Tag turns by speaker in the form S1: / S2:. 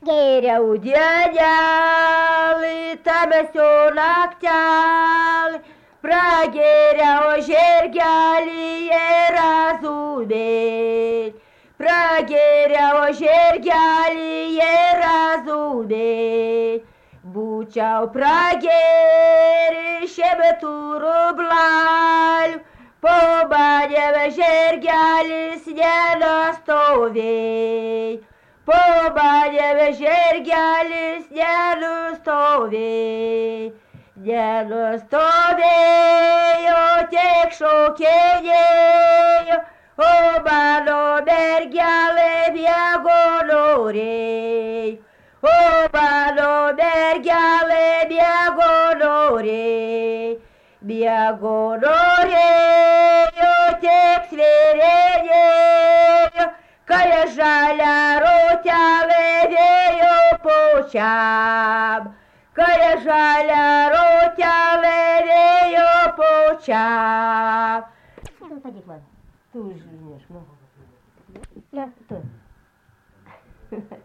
S1: Geriau dienelį, tamesio naktelį, prageriau žirgelį ir azūbėlį. Prageriau žirgelį ir azūbėlį. Būčiau pragerį šimtų rublelių, po manimi žirgelis nenustovėjo. Po manimi žirgelis nenustovėjo. Nenustovėjo, tik šokinėjo, o mano mergelė miego norėjo. O mano mergelė miego norėjo. Miego norėjo, tik svirinėjo, kai žalia rotelė vėjo pučiam. Kai žalia rotelė vėjo pučiam. Padėk man. Tu žinai, aš manau. Na, tu.